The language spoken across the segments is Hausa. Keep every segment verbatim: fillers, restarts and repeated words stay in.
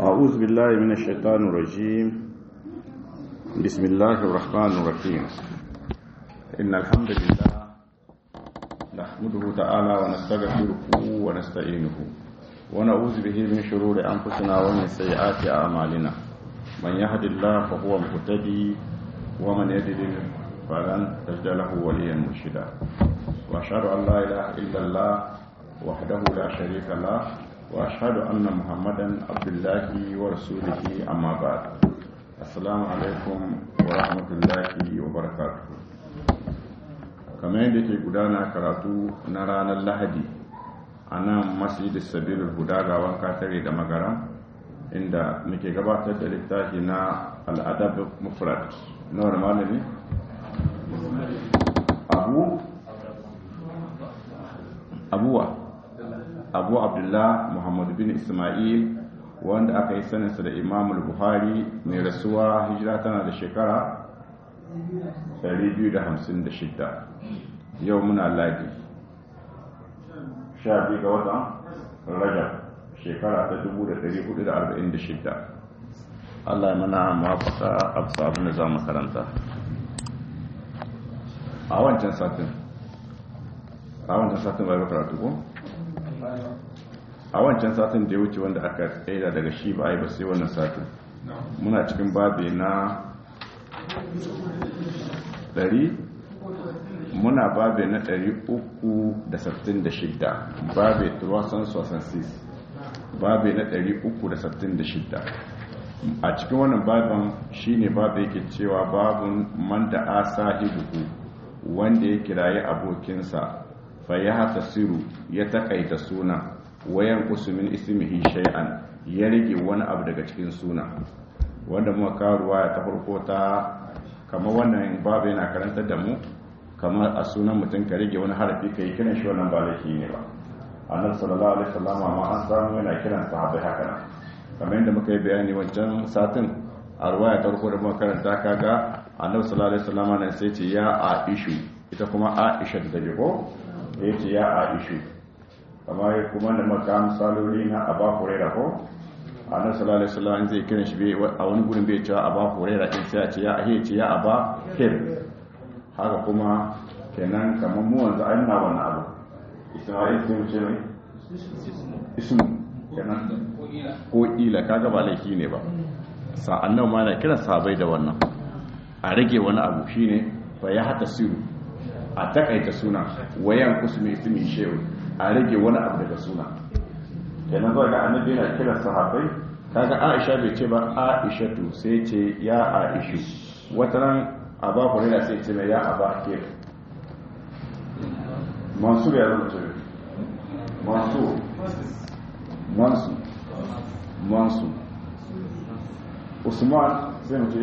أعوذ بالله من الشيطان الرجيم. بسم الله الرحمن الرحيم. إن الحمد لله نحمده تعالى ونستغفره ونستعينه ونعوذ به من شرور أنفسنا ومن سيئات أعمالنا. من يهد الله فهو مهتدي ومن يضلل فلن تجد له وليا مرشدا. وأشهد أن لا إله إلا الله وحده لا شريك له وأشهد أن محمدا عبد الله ورسوله أما بعد. السلام عليكم ورحمة الله وبركاته. kamar yadda ke gudana karatu na ranar lahadi a nan masjid sabilul huda ga wanka tare da magara inda muke gabatar da littafi na al'adab mufrad na wani malami abu abuwa abu abdullah muhammad bin ismail wanda aka yi saninsa da imamul buhari mai rasuwa hijira tana da shekara ɗari biyu da hamsin da shida. Yau muna ladi sha biyu ga watan rajab shekara ta dubu da ɗari hudu da arba'in da shida. Allah ya mana mafaka absa abin da za mu karanta a wancan satin a wancan satin bai karatu ko? a wancan satin da ya wuce wanda aka tsaida daga shi ba a yi ba sai wannan satin muna cikin babi na ɗari muna babi na ɗari uku da sittin da shida babi turasan sosansis babi na ɗari uku da sittin da shida. A cikin wannan babin shine babu yake cewa babun man da asahibu wanda ya kirayi abokinsa fa ya hatasiru ya takaita suna wayan kusumin ismihi shay'an ya rage wani abu daga cikin suna wanda muka karuwa ya ta farko ta kamar wannan babu yana karantar da mu kamar a sunan mutum ka rage wani harafi kai kiran shi wannan ba laifi ne ba. Annabi sallallahu alaihi wasallam ma an samu yana kiran sahabbai haka nan kamar yadda muka yi bayani wancan satin a ruwaya ta farko da muka karanta kaga Annabi sallallahu alaihi wasallam nan sai ce ya Aishu ita kuma Aisha da take ko yace ya Aishu kamar kuma da maka misaloli na Aba Hurairah ko Annabi sallallahu alaihi wasallam zai kiran shi a wani gurin bai cewa Aba Hurairah din sai ya ce ya ahe ce ya Aba Hir. Haka kuma kenan kamar mu wanzu ai na wannan abu Isma'il sai mu ce mai ismu kenan ko ila kaga ba laifi ne ba. Sa'an nan ma na kiran sahabbai da wannan a rage wani abu shine fa ya hata siru a takaita suna wayan kusme ismi shehu a rage wani abu daga suna kenan zuwa ga annabi yana kiran sahabbai kaga Aisha bai ce ba Aishatu sai ce ya Aishu wata ran Aba Hurairah sai ce mai ya Aba Kir. Mansur ya zama ce Mansur Mansur Mansur Usman sai mu ce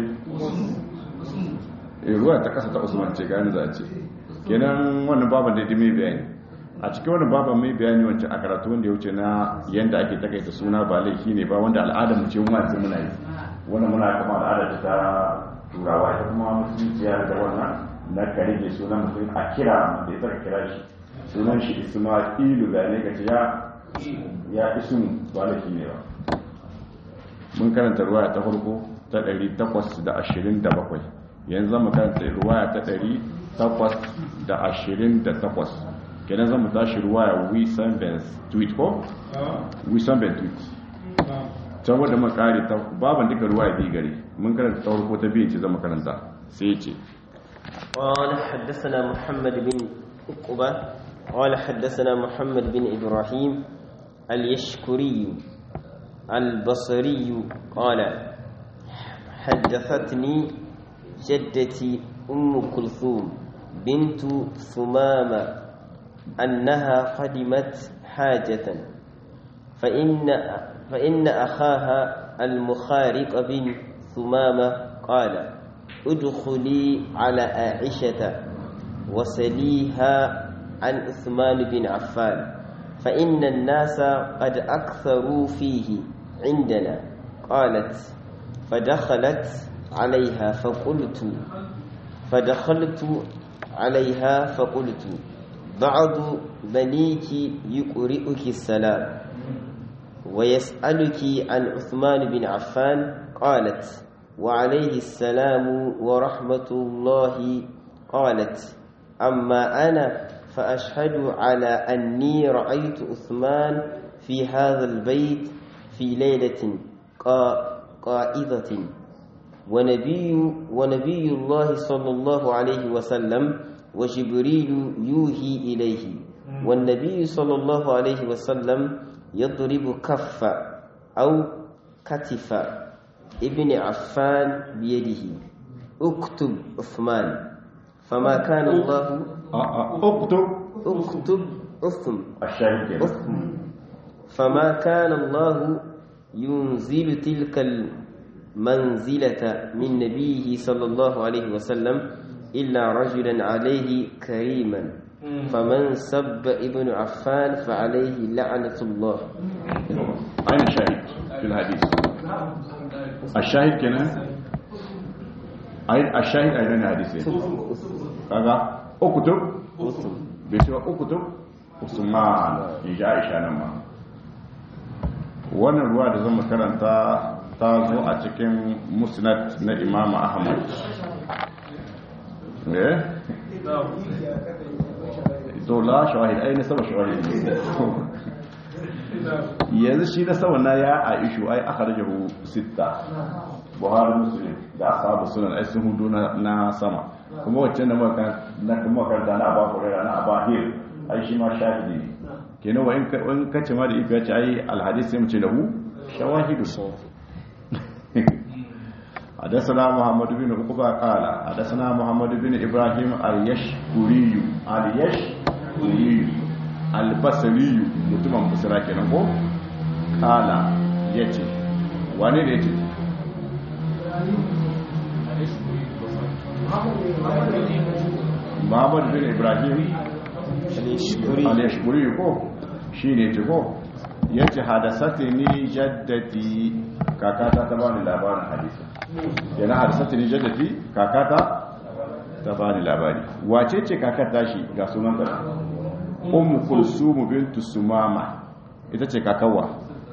eh ruwa ta kasa ta Usman ce gani za a ce kenan wannan baban da mai bayani a cikin wannan baban mai bayani wancan a karatu wanda ya wuce na yanda ake takaita suna ba laifi ne ba wanda al'adar mu ce mu ma muna yi wannan muna kama al'ada ta turawa ita kuma musulunci ya da wannan na ka rage sunan mutum a kira da ya kira shi sunan shi Isma'ilu da ne ka ce ya ya ismu ba laifi ne ba. Mun karanta ruwaya ta farko ta ɗari takwas da ashirin da bakwai yanzu zama karanta ruwaya ta ɗari takwas da ashirin da takwas kenan zama tashi ruwaya wisan ben tweet ko? wisan ben tweet ta wadda makari ta baban duka ruwaya biyu gari mun karanta ta farko ta biyu ce zama karanta sai ce قال حدثنا محمد بن عقبة قال حدثنا محمد بن إبراهيم اليشكري البصري قال حدثتني جدتي أم كلثوم بنت ثمامة أنها قدمت حاجة فإن فإن أخاها المخارق بن ثمامة قال ادخلي على عائشة وسليها عن عثمان بن عفان فإن الناس قد أكثروا فيه عندنا. قالت فدخلت عليها فقلت فدخلت عليها فقلت بعض بنيك يقرئك السلام ويسألك عن عثمان بن عفان قالت وعليه السلام ورحمة الله قالت أما أنا فأشهد على أني رأيت عثمان في هذا البيت في ليلة قائضة ونبي, ونبي الله صلى الله عليه وسلم وجبريل يوحي إليه والنبي صلى الله عليه وسلم يضرب كف أو كتف ابن عفان بيده اكتب عثمان فما كان الله اكتب اكتب عثم الشاهد فما كان الله ينزل تلك المنزلة من نبيه صلى الله عليه وسلم إلا رجلا عليه كريما فمن سب ابن عفان فعليه لعنة الله. أين الشاهد في الحديث؟ الشاهد كنا أين الشاهد أين الحديث؟ كذا أكتب بيسوا أكتب عثمان إجاء إشانما. wannan ruwa da zan makaranta ta zo a cikin musnad na Imam Ahmad. Eh? to la shawahid ai na sama shawahid yanzu shi na sama na ya aishu ai akhrajahu sitta Buhari Muslim da ashabu sunan ai sun hudu na sama kuma wacce na maka na kuma karanta na Abu Hurairah na Abu Hir ai shi ma shahidi ne kenan wa in kace ma da ifa yace ai alhadith sai mu ce lahu shawahidu حدثنا محمد بن عقبة قال حدثنا محمد بن إبراهيم اليشكري اليشكري البصري متمم بصرا kenan ko قال yace wani ne yace Muhammad bin Ibrahim al-Yashkuri ko shine yace ko yace hadasatni jaddati kakata ta bani labarin hadisi yana hadasatni jaddati kakata ta bani labari wace ce kakar tashi ga sunan ta ummu kulsum bintu sumama ita ce kakawa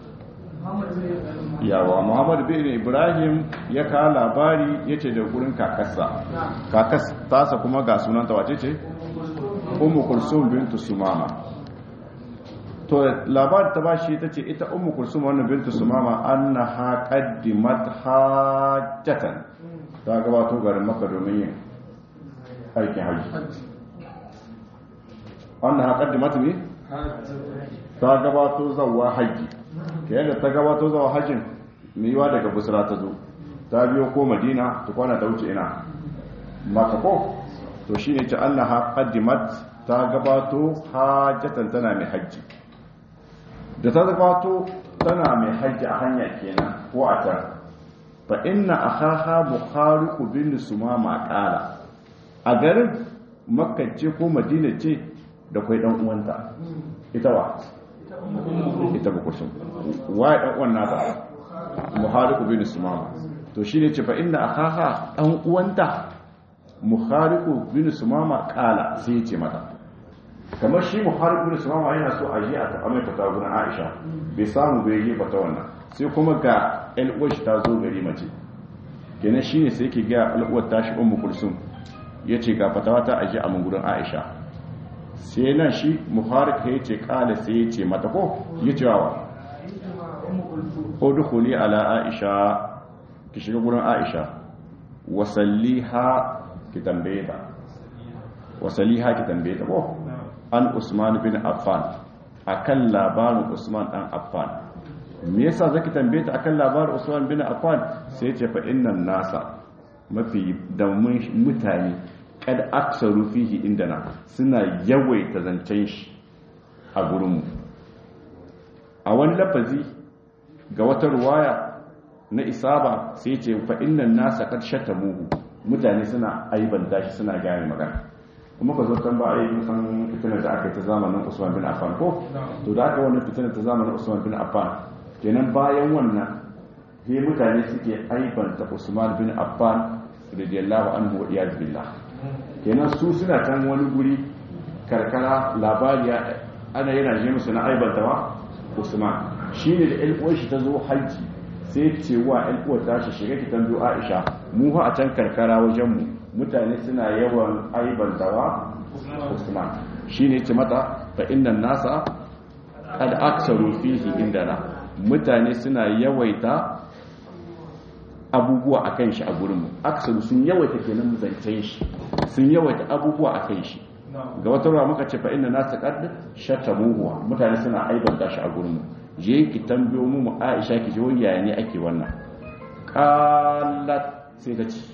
yawa Muhammad bin Ibrahim ya ka labari yace da gurin kakarsa kakas tasa kuma ga sunan ta wace ce ummu kulsum bintu sumama to labarin ta bashi ta ce ita ummu kulsum wannan bintu sumama annaha qaddimat hajjatan ta gabato garin makka domin yin aikin haji annaha qaddimat ne ta gabato zawa haji kayan da ta gabato zawa hajin miwa daga busra ta zo ta biyo ko madina ta kwana ta wuce ina maka ko to shine ta annaha qaddimat ta gabato hajjatan tana mai haji da ta gabato tana mai haji a hanya kenan ko a can fa inna akhaha bukhariqu bin sumama qala a garin makka ce ko madina ce da kai dan uwanta ita wa ita ba kursun wa dan uwan nata bukhariqu bin sumama to shine ce fa inna akhaha dan uwanta bukhariqu bin sumama qala sai ya ce mata kamar shi muharib bin sumama yana so a yi a ta amai fata gurin Aisha bai samu bai yi fata wannan sai kuma ga al'uwar shi ta zo gari mace kenan shine sai yake ga al'uwar tashi ummu kulsum yace ga fatawa ta aje a mun gurin Aisha sai nan shi muharib ya ce kala sai yace mata ko yace wa udkhuli ala Aisha ki shiga gurin Aisha wasalliha ki tambaye ta wasalliha ki tambaye ta ko an Usman bin Affan akan labarin Usman dan Affan me yasa zaki tambaye ta akan labarin Usman bin Affan sai ce fa innan nasa mafi da mutane kad aksaru fihi indana suna yawaita zancen shi a gurin mu a wani lafazi ga wata ruwaya na isaba sai ce fa innan nasa kad shatamuhu mutane suna aibanta shi suna gane magana kuma ka zo kan ba a yi kusan fitinar da aka yi ta zamanin Usman bin Affan ko to da aka wani fitinar ta zamanin Usman bin Affan kenan bayan wannan sai mutane suke aibanta Usman bin Affan radiyallahu anhu wa iyad billah kenan su suna kan wani guri karkara labari ana yana je musu na aibanta wa Usman shine da ƴan uwar shi ta zo haji sai ce wa ƴan uwar ta shi shiga ki tambayo Aisha mu fa a can karkara wajen mu mutane suna yawan aibantawa Usman shine ce mata fa innan nasa qad aksaru fihi indana mutane suna yawaita abubuwa akan shi a gurin mu aksaru sun yawaita kenan zancen shi sun yawaita abubuwa akan shi ga wata ruwa muka ce fa inna nasa qad shatamuhu mutane suna aibanta shi a gurin mu je ki tambayo mu mu Aisha ki je waya ne ake wannan qalat sai ta ce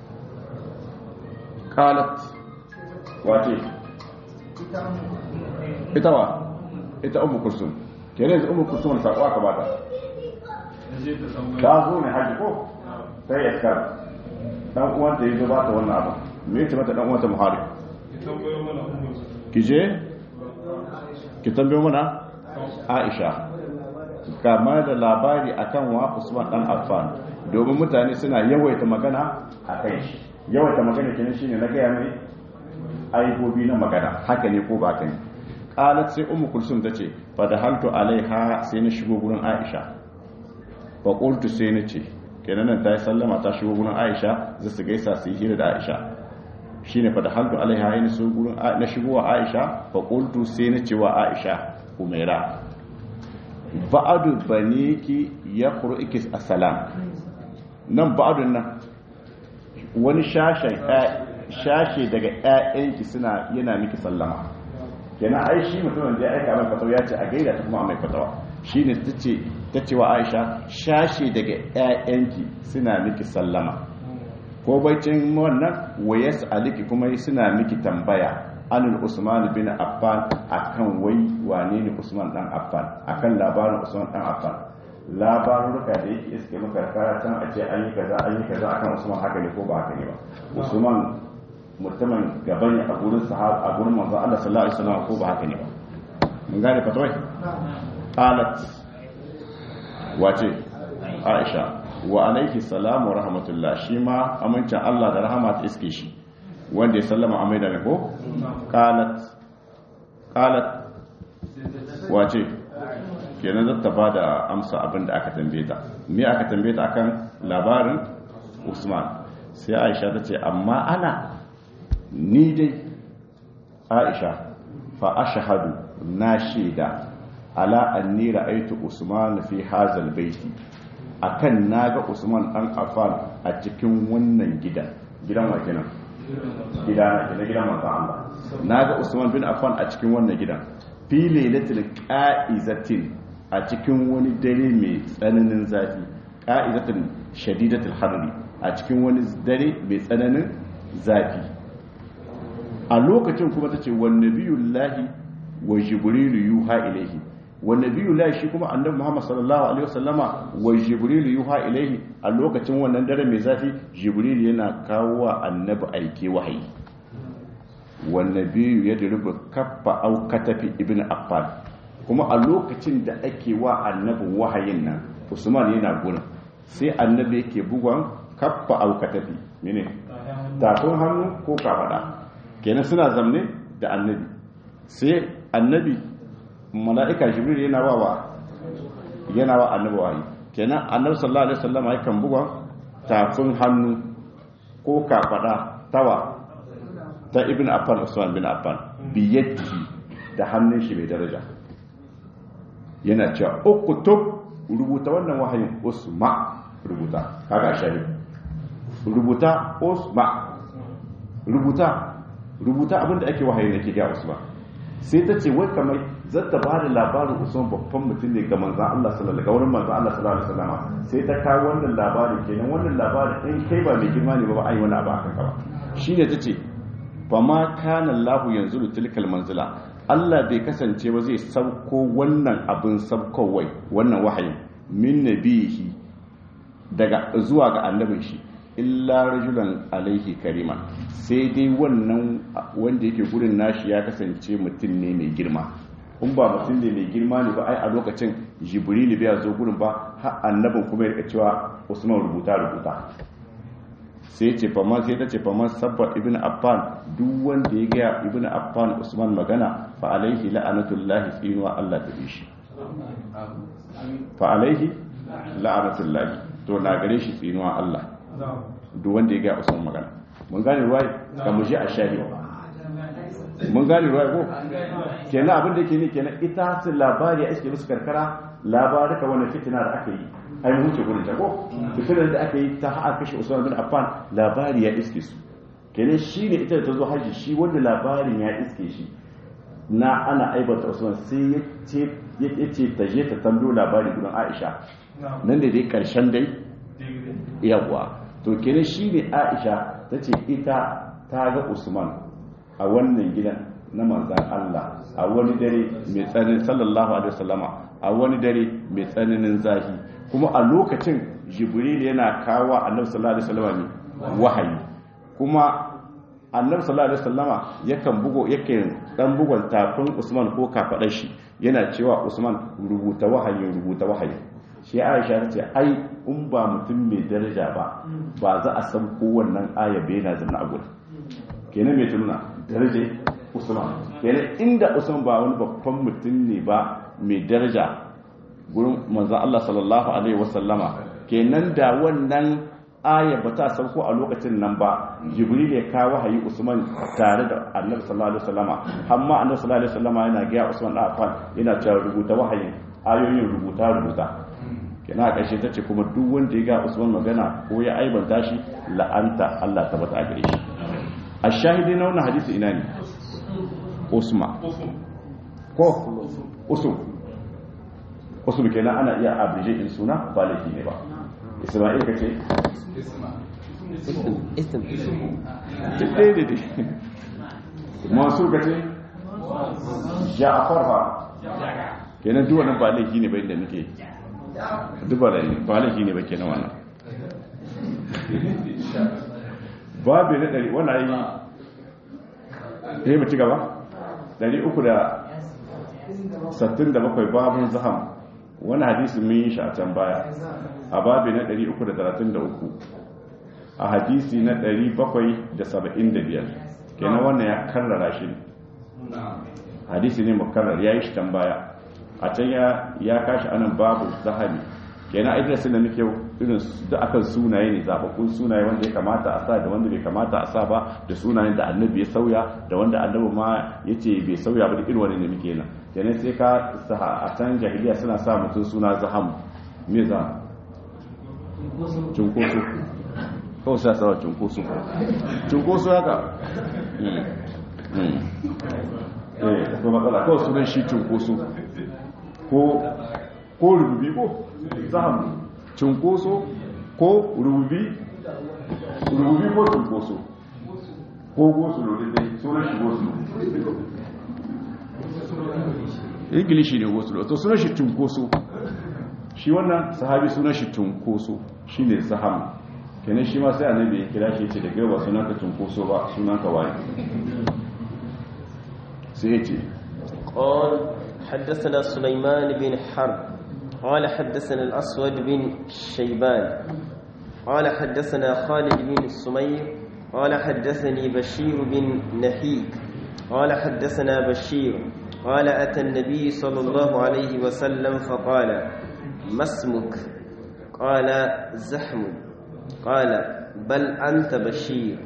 qalat wace ita wa ita ummu kulsum kenan ummu kulsum ta kwa ka bata ta zo ne haji ko sai ya ka dan uwan da yazo ba ta wannan abu me yace mata dan uwan ta muharib ki je ki tambayo mana Aisha kama da labari akan wa Usman dan Affan domin mutane suna yawaita magana akan shi yawaita magana kenan shine na gaya mai aibobi na magana haka ne ko ba kan qalat sai ummu kulsum tace fa da haltu alaiha sai na shigo gurin Aisha fa qultu sai na ce kenan nan ta sallama ta shigo gurin Aisha zai su gaisa su yi hira da Aisha shine fa da haltu alaiha ina so gurin na shigo wa Aisha fa qultu sai na ce wa Aisha umaira ba'adu baniki yaqru'uki assalam nan ba'adun nan wani shashen shashe daga ƴaƴanki suna yana miki sallama kenan ai shi mutumin da ya aika mai fatawa ya ce a gaida ta kuma mai fatawa shine tace tace wa Aisha shashe daga ƴaƴanki suna miki sallama ko baicin wannan wayas aliki kuma suna miki tambaya anil Usman bin Affan akan wai wane ne Usman dan Affan akan labarin Usman dan Affan labaruka da yake iske maka karatan a ce an yi kaza an yi kaza akan Usman haka ne ko ba haka ne ba Usman mutumin gaba ne a gurin sahaba a gurin manzo Allah sallallahu alaihi wasallam ko ba haka ne ba mun gane fatawai qalat wace Aisha wa alaihi salamu wa rahmatullah shi ma amincin Allah da rahama ta iske shi wanda ya sallama amai da ko qalat qalat wace kenan zata bada amsa abin da aka tambaye ta me aka tambaye ta akan labarin Usman sai Aisha ta ce amma ana ni dai Aisha fa ashhadu na shaida ala anni ra'aytu Usman fi hazal baiti akan naga Usman dan Affan a cikin wannan gidan gidan wa kenan gidana kenan gidan manzo Allah naga Usman bin Affan a cikin wannan gidan fi lailatul qa'izatin a cikin wani dare mai tsananin zafi qa'izatin shadidatul harri a cikin wani dare mai tsananin zafi a lokacin kuma tace wan nabiyullahi wa jibrilu yuha ilayhi wan nabiyullahi shi kuma annabi Muhammad sallallahu alaihi wasallama wa jibrilu yuha ilayhi a lokacin wannan dare mai zafi jibril yana kawo wa annabi aike wahayi wan nabiyyu yadrubu kaffa aw katafi ibn Affan kuma a lokacin da ake wa annabin wahayin nan Usman yana gurin sai annabi yake bugon kaffa aw katafi mene tafin hannu ko kafada kenan suna zamne da annabi sai annabi mala'ika jibril yana wa yana wa annabi wahayi kenan annabi sallallahu alaihi wasallam yakan bugon tafin hannu ko kafada tawa ta ibn Affan Usman bin Affan biyadihi da hannun shi mai daraja yana cewa uktub rubuta wannan wahayin Usma rubuta kaga shari rubuta Usma rubuta rubuta abinda ake wahayin yake ga Usma sai ta ce wai kamar zata ba da labarin Usman babban mutum ne ga manzon Allah sallallahu alaihi wasallam manzon Allah sallallahu alaihi wasallam sai ta kawo wannan labarin kenan wannan labarin in kai ba mai girma ne ba ba ai wani abu akan ka ba shine tace fa ma kana Allah yanzu tilkal manzila Allah bai kasance ba zai sauko wannan abin sabkowai wannan wahayin min nabihi daga zuwa ga annabin shi illa rajulan alaihi karima sai dai wannan wanda yake gurin nashi ya kasance mutum ne mai girma in ba mutum ne mai girma ne ba ai a lokacin jibril bai zo gurin ba har annabin kuma ya cewa Usman rubuta rubuta sai ce faman sai ta ce faman sabba ibnu Affan duk wanda ya ga ibnu Affan Usman magana fa alaihi la'anatullahi tsinuwa Allah ta bishi fa alaihi la'anatullahi to na gare shi tsinuwa Allah duk wanda ya ga Usman magana mun gane ruwai ka mu ji a shahidi mun gane ruwai ko kenan abin da yake ne kenan ita su labari ya iske musu karkara labarika wannan fitina da aka yi ai mun wuce gurin ta ko fitinar da aka yi ta har kashe Usman bin Affan labari ya iske su kenan shi ne ita da ta zo haji shi wanda labarin ya iske shi na ana aibata Usman sai ya ce ya ce ta je ta tambayo labari gurin Aisha nan da dai karshen dai yawa to kenan shi ne Aisha ta ce ita ta ga Usman a wannan gidan na manzan Allah a wani dare mai tsananin sallallahu alaihi wasallama a wani dare mai tsananin zahi kuma a lokacin Jibril yana kawo Annabi sallallahu alaihi wasallama wahayi kuma Annabi sallallahu alaihi wasallama yakan bugo yake dan bugon tafin Usman ko kafadar shi yana cewa Usman rubuta wahayi rubuta wahayi shi Aisha ta ce ai in ba mutum mai daraja ba ba za a san ko wannan aya bai na zanna a gurin kenan mai tununa daraja Usman kenan inda Usman ba wani babban mutum ne ba mai daraja gurin manzon Allah sallallahu alaihi wasallama kenan da wannan aya ba ta sauko a lokacin nan ba Jibril ya kawo wahayi Usman tare da Annabi sallallahu alaihi wasallama amma Annabi sallallahu alaihi wasallama yana ga Usman da Affan yana cewa rubuta wahayin ayoyin rubuta rubuta kenan a ƙarshe tace kuma duk wanda ya ga Usman magana ko ya aibanta shi la'anta Allah ta bata gare shi ashahidi na wannan hadisi ina ne Usman ko Usman Usman kenan ana iya abrije in suna ba laifi ne ba Isma'il kace ism dai dai dai masu kace Ja'far ha kenan duk wannan ba laifi ne ba inda nake duk ba laifi ne ba kenan wannan babu na dari wannan yi ne mu ci gaba dari uku da sittin da bakwai babun zaham wani hadisi mun yi shi a can baya a babi na dari uku da talatin da uku a hadisi na dari bakwai da saba'in da biyar kenan wannan ya karrara shi hadisi ne mukarrar ya yi shi can baya a can ya kashi anan babu zahami kenan aikin da nake irin da akan sunaye ne zababbun sunaye wanda ya kamata a sa da wanda bai kamata a sa ba da sunayen da annabi ya sauya da wanda annabi ma yace bai sauya ba da irin wani ne muke nan kenan sai ka a can jahiliya suna sa mutum suna zaham me za cunkoso kawai sa sawa cunkoso cunkoso haka eh ko matsala kawai sunan shi cunkoso ko ko rububi ko zaham cunkoso ko rububi rububi ko cunkoso ko gosulo dai sunan shi gosulo ingilishi ne gosulo to sunan shi cunkoso shi wannan sahabi sunan shi cunkoso shi ne zaham kenan shi ma sai annabi ya kira shi ce da gaba sunan ka cunkoso ba sunan ka wani sai ya ce قال حدثنا سليمان بن حرب قال حدثنا الأسود بن شيبان قال حدثنا خالد بن السمير قال حدثني بشير بن نحيك قال حدثنا بشير قال أتى النبي صلى الله عليه وسلم فقال ما اسمك قال زحم قال بل أنت بشير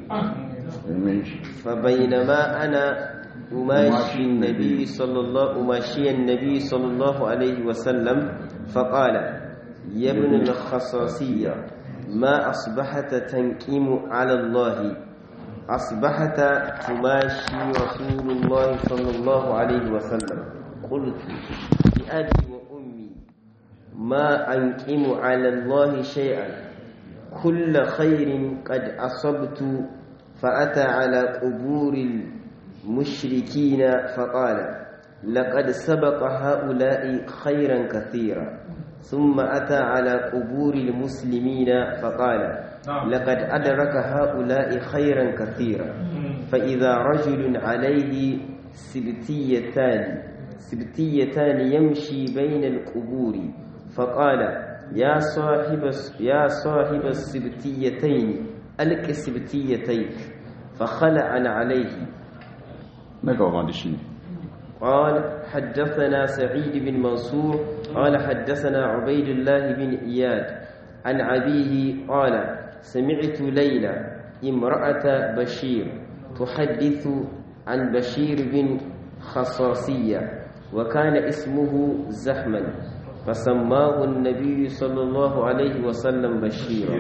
فبينما أنا أماشي النبي صلى الله أماشي النبي صلى الله عليه وسلم فقال يا ابن الخصاصية ما أصبحت تنكم على الله أصبحت تماشي رسول الله صلى الله عليه وسلم قلت بأبي وأمي ما أنكم على الله شيئا كل خير قد أصبت فأتى على قبور المشركين فقال لقد سبق هؤلاء خيرا كثيرا ثم أتى على قبور المسلمين فقال لقد أدرك هؤلاء خيرا كثيرا فإذا رجل عليه سبتيتان سبتيتان يمشي بين القبور فقال يا صاحب يا صاحب السبتيتين ألك سبتيتيك فخلع عليه نقوم عند الشيء قال حدثنا سعيد بن منصور قال حدثنا عبيد الله بن إياد عن أبيه قال سمعت ليلى امرأة بشير تحدث عن بشير بن خصاصية وكان اسمه زحما فسماه النبي صلى الله عليه وسلم بشيرا.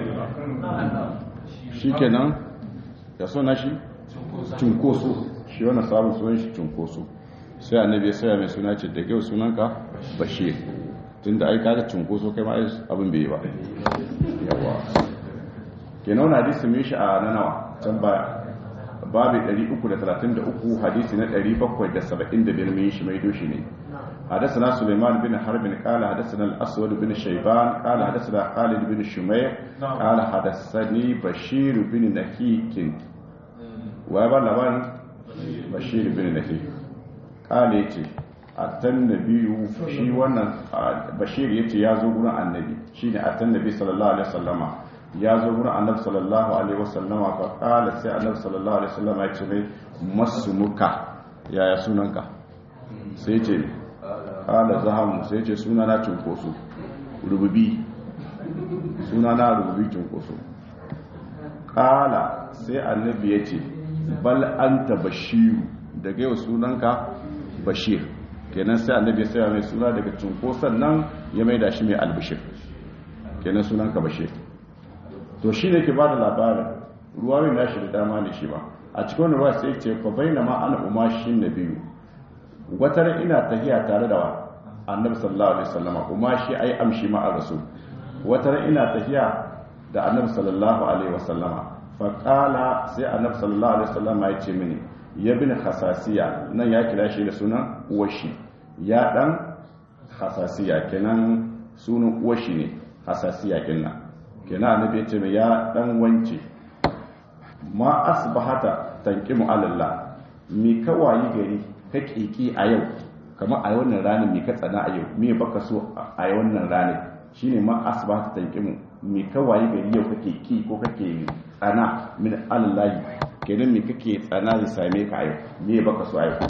شيكنا يا سونا شي cunkoso shi wannan sabon sunan shi cunkoso sai annabi ya saya mai suna ce da yau sunanka bashir tunda ai kaga cunkoso kai ma abin bai yi ba yawa kenan wannan hadisi mai shi a nanawa can baya babu ɗari uku da talatin da uku hadisi na ɗari bakwai da saba'in da biyar mai shi mai doshi ne حدثنا سليمان بن حرب قال حدثنا الأسود بن شيبان قال حدثنا خالد بن شمير قال حدثني بشير بن نكيك وابا لبان بشير بن نكيك قال يتي أتى النبي شي وانا بشير يتي يازو قرآن النبي شيني أتى النبي صلى الله عليه وسلم يازو قرآن النبي صلى الله عليه وسلم فقال سي النبي صلى الله عليه وسلم يتي مسمك يا يسوننك سيتي kala zahamu sai ce suna na cunkoso rububi suna na rububi cunkoso kala sai annabi ya ce bal anta bashiru daga yau sunanka bashir kenan sai annabi ya saya mai suna daga cunkoson nan ya mai da shi mai albashir kenan sunanka bashir to shi ne ke ba da labarin ruwa mai nashi da dama ne shi ba a cikin ruwa sai ce fa baina ma ana umashin na biyu watar ina tafiya tare da annabi sallallahu alaihi wasallama kuma shi ai amshi ma a rasul watar ina tafiya da annabi sallallahu alaihi wasallama fa qala sai annabi sallallahu alaihi wasallama ya ce mini ya bin khasasiya nan ya kira shi da sunan uwashi ya dan khasasiya kenan sunan uwashi ne khasasiya kenan kenan annabi ya ce mai ya dan wance ma asbahata tanqimu alallah mi kawayi gari ka kiki a yau kamar a wannan ranar mai ka tsana a yau me baka so a wannan ranar shine ma asbahata tanqimu me kawai gari yau kake ki ko kake tsana min allahi kenan me kake tsana zai same ka a yau me baka so a yau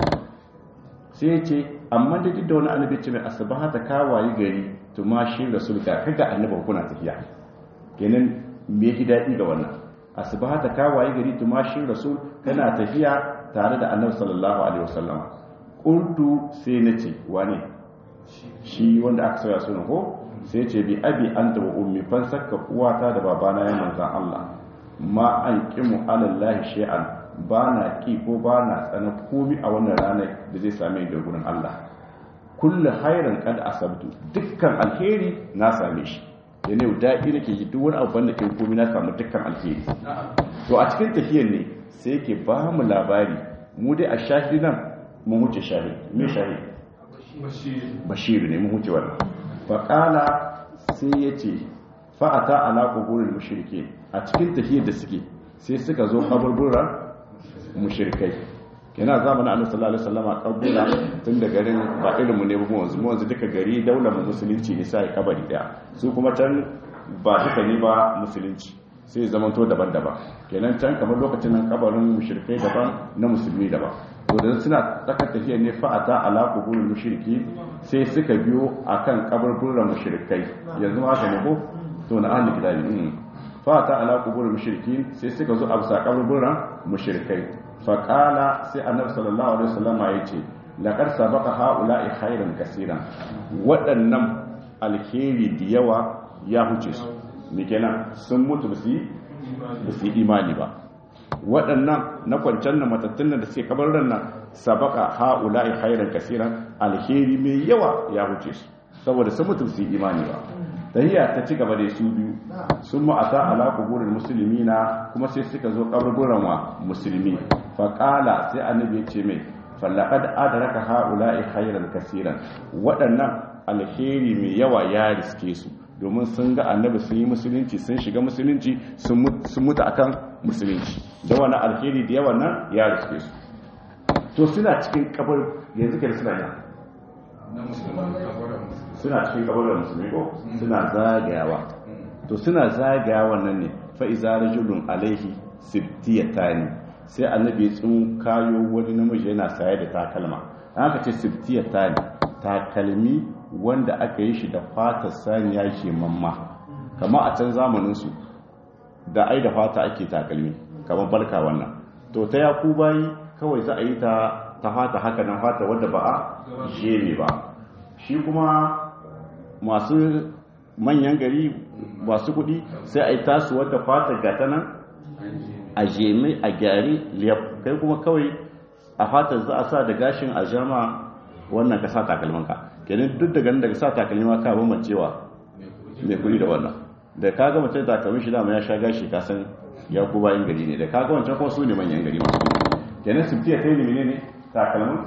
sai ce amma da duk da wani annabi ce mai asbahata kawai gari to ma shi rasul ka kaga annabi kuna tafiya kenan me yake dadi ga wannan asbahata kawai gari to ma shi rasul kana tafiya tare da annabi sallallahu alaihi wasallam qultu sai nace wane shi wanda aka sauya sunan ko sai ce bi abi anta wa ummi fan sakka uwata da babana ya manzan Allah ma an qimu alallahi shay'an bana ki ko bana tsana komi a wannan ranar da zai same ni da gurin Allah kullu khairan qad asabtu dukkan alheri na same shi da ne daɗi nake yi duk wani abu da ke komi na samu dukkan alheri to a cikin tafiyar ne sai yake ba mu labari mu dai a shahidi nan mun wuce shahidi me shahidi bashiru ne mun wuce wannan faƙala sai ya ce fa'ata ala ƙugurin mushirke a cikin tafiyar da suke sai suka zo kaburburan mushirkai yana zamanin annabi sallallahu alaihi wasallam a kabura tun da garin ba irinmu ne ba mu wanzu mu wanzu duka gari daular musulunci ne sai kabari daya su kuma can ba duka ne ba musulunci sai zamanto daban-daban kenan can kamar lokacin nan kabarin mushrikai daban na musulmi daban to da suna tsakar tafiya ne fa'ata ala quburul mushriki sai suka biyo akan kaburburan mushrikai yanzu ma haka ne ko to na ahli kitabi fa'ata ala quburul mushriki sai suka zo a bisa kaburburan mushrikai fa qala sai annabi sallallahu alaihi wasallam ya ce laqad sabaqa haula'i khairan kaseeran waɗannan alheri da yawa ya huce su me kenan sun mutu ba su yi imani ba waɗannan na kwancan na matattun da suke kabarin nan sabaka ha'ula'i khairan kasiran alheri mai yawa ya huce su saboda sun mutu su yi imani ba tahiyya ta ci gaba da su biyu sun ma'ata ala quburil muslimina kuma sai suka zo kaburburan wa musulmi fa qala sai annabi ya ce mai fallaqad adraka ha'ula'i khairan kasiran waɗannan alheri mai yawa ya riske su domin sun ga annabi sun yi musulunci sun shiga musulunci sun mutu akan musulunci da wani alheri da yawan nan ya riske su to suna cikin kabar yanzu kai suna yana suna cikin kabarin musulmi ko suna zagayawa to suna zagayawa nan ne fa iza rajulun alaihi sibtiyatani sai annabi ya tsun kayo wani namiji yana saye da takalma an aka ce sibtiyatani takalmi wanda aka yi shi da fatar saniya ke mamma kama a can zamaninsu da ai da fata ake takalmi kamar barka wannan to ta ya ku bayi kawai za a yi ta ta fata haka nan fata wadda ba a jeme ba shi kuma masu manyan gari masu kudi sai a yi tasu wadda fata gata nan a jeme a gyari liyaf kai kuma kawai a fatar za a sa da gashin a jama wannan ka sa takalmanka kenan duk daga nan daga sa takalma ka ba macewa mai kuri da wannan da ka ga mutum takalmin shi dama ya sha gashi ka san ya ku bayan gari ne da ka ga wancan kuma su ne manyan gari masu kenan su fiye kai ne menene takalmin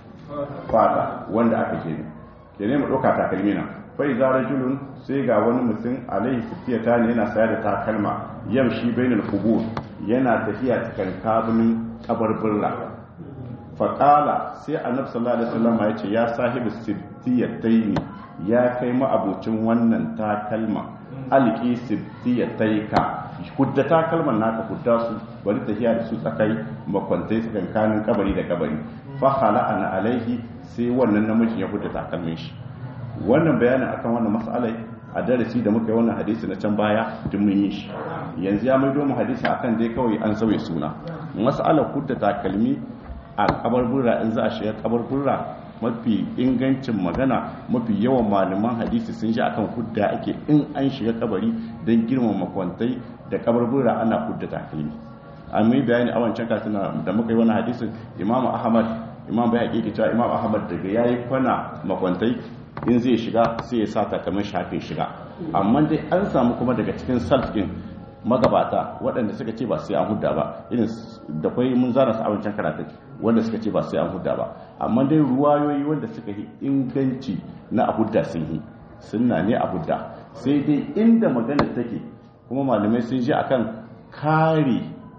fata wanda aka ke ne kenan mu ɗauka takalmi na fa iza rajulun sai ga wani mutum alaihi sufiyata ne yana sayar da takalma yamshi bainal qubur yana tafiya cikin kabunin kabarburra faƙala sai annabi sallallahu alaihi wasallam ya ce ya sahibi sittiyataini ya kai ma'abocin wannan takalma alqi sittiyataika hudda takalman naka hudda su bari tafiya da su tsakai makwantai tsakankanin kabari da kabari fa khala'ana alaihi sai wannan namiji ya hudda takalmin shi wannan bayanin akan wannan mas'alai a darasi da muka yi wannan hadisi na can baya duk mun yi shi yanzu ya maido mu hadisi akan dai kawai an sauye suna mas'alar hudda takalmi a kabarburra in za a shiga kabarburra mafi ingancin magana mafi yawan malaman hadisi sun shi akan hudda ake in an shiga kabari don girmama makwantai da kabarburra ana hudda takalmi an mai bayani a wancan kasina da muka yi wani hadisin imam ahmad imam bai haƙiƙi cewa imam ahmad daga yayi kwana makwantai in zai shiga sai ya sa takalmin shafin shiga amma dai an samu kuma daga cikin salf din magabata waɗanda suka ce ba sai an hudda ba irin da kwai mun zara su a wancan karatun wanda suka ce ba sai an hudda ba amma dai ruwayoyi wanda suka yi inganci na a hudda sun yi sunna ne a hudda sai dai inda magana take kuma malamai sun ji akan kare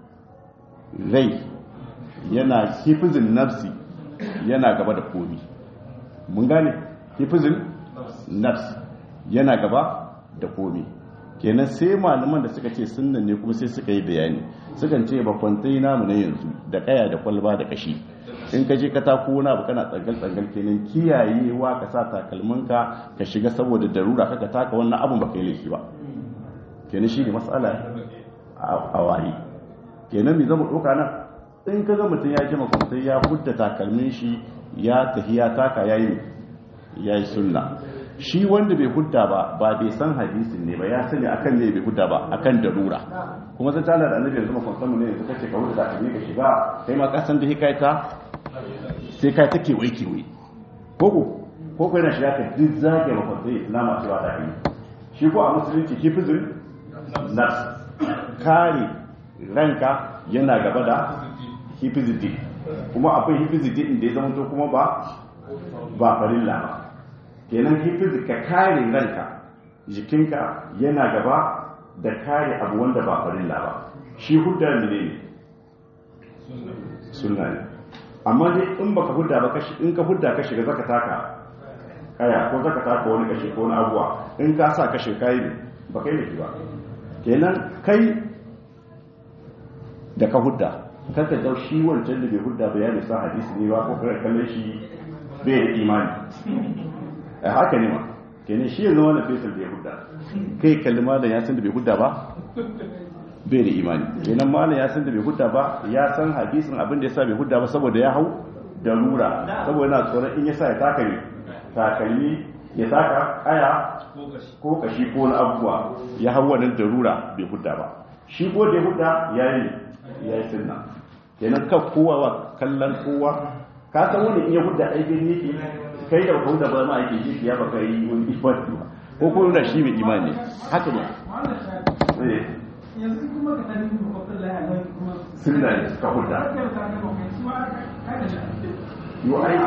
rai yana hifizin nafsi yana gaba da komi mun gane hifizin nafsi yana gaba da komi kenan sai malaman da suka ce sunnan ne kuma sai suka yi bayani sukan ce ba kwantai namu na yanzu da kaya da kwalba da kashi in ka je ka tako na ba kana tsangal tsangal kenan kiyayewa ka sa takalminka ka shiga saboda darura kaka taka wannan abun ba kai laifi ba kenan shi ne matsala a wari kenan me zama doka nan in ka ga mutum ya ji makwantai ya hudda takalmin shi ya tahiya taka yayi yayi sunna shi wanda bai hudda ba ba bai san hadisin ne ba ya sani akan ne bai hudda ba akan darura kuma zan tana da annabi yanzu makon mu ne yanzu kace ka hudda ka ne ka shiga kai ma ka san da hikayata sai kai take wai kiwi koko koko yana shiga ka duk zage makon sai islama cewa ta yi shi ko a musulunci hifizul nafs kare ranka yana gaba da hifizul kuma akwai hifizul da ya zama to kuma ba ba farilla ba kenan hifiz ka kare ranka jikinka yana gaba da kare abu wanda ba farilla ba shi hudda ne ne sunna ne amma dai in baka hudda ba kashi in ka hudda ka shiga zaka taka kaya ko zaka taka wani kashi ko wani abuwa in ka sa kashin kai ne ba kai ne ba kenan kai da ka hudda kanka ga shi wancan da bai hudda ba ya nisa hadisi ne ba ko kai kallon shi bai da imani a haka ne ma kenan shi yanzu wani fesal bai hudda kai kalli malam ya san da bai hudda ba bai da imani kenan malam ya san da bai hudda ba ya san hadisin abin da ya sa bai hudda ba saboda ya hau da rura saboda yana tsoron in ya sa ya taka ne takalmi ya taka kaya ko kashi ko wani abubuwa ya hau wannan da rura bai hudda ba shi ko da ya hudda ya yi ya yi sunna kenan kan kowa wa kallon kowa ka san wani in ya hudda aikin yake kai da ko da ba ma yake shi ya baka yi wani ifati ba ko ko da shi mai imani haka ne eh yanzu kuma ka tani ko Allah ya kuma sunna ne ka hudda yo ai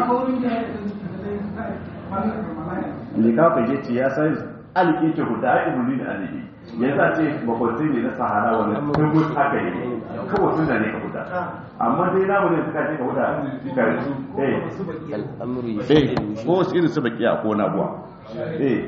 ne ka fa yace ya sai alƙi ke hudda ai ibuli ne alƙi yasa ce bakwai ne na sahara wannan turgut haka ne kawai sunna ne ka hudda amma dai namu ne suka ce ka hudda ka eh al'amri eh ko su irin su bakiya ko na buwa eh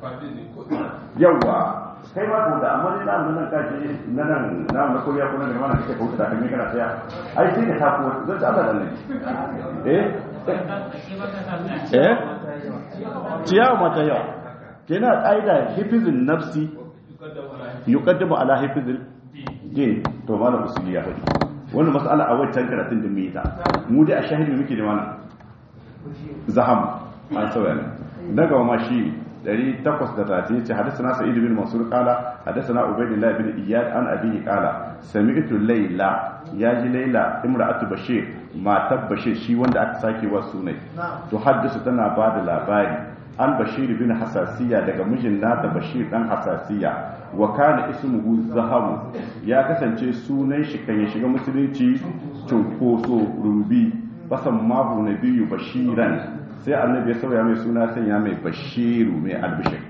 yawa kai ma ko da amma dai namu nan ka ce nan nan namu na koriya ko nan da mana kake ka hudda kan kana tsaya ai sai ka tafi zan ta Allah da nan eh eh ciyawa mata yawa kenan ƙa'ida hifizin nafsi yuqaddamu ala hifizil din to malam usuli ya faɗi wannan mas'ala a wancan karatun da mu yi ta mu dai a shahidi muke da mana zaham an sauya ne daga ma shi ɗari takwas da talatin yace hadathana sa'id bin mansur qala hadathana ubaydullah bin iyad an abihi qala sami'tu layla yaji layla imra'atu bashir matar bashir shi wanda aka sake wa sunai to haddasu tana bada labari an bashir bin hasasiya daga mijin nata bashir dan hasasiya wa kana ismuhu zahamu ya kasance sunan shi kan ya shiga musulunci cunkoso rubi fasan mahu nabiyyu bashiran sai annabi ya sauya mai suna sanya mai bashiru mai albishir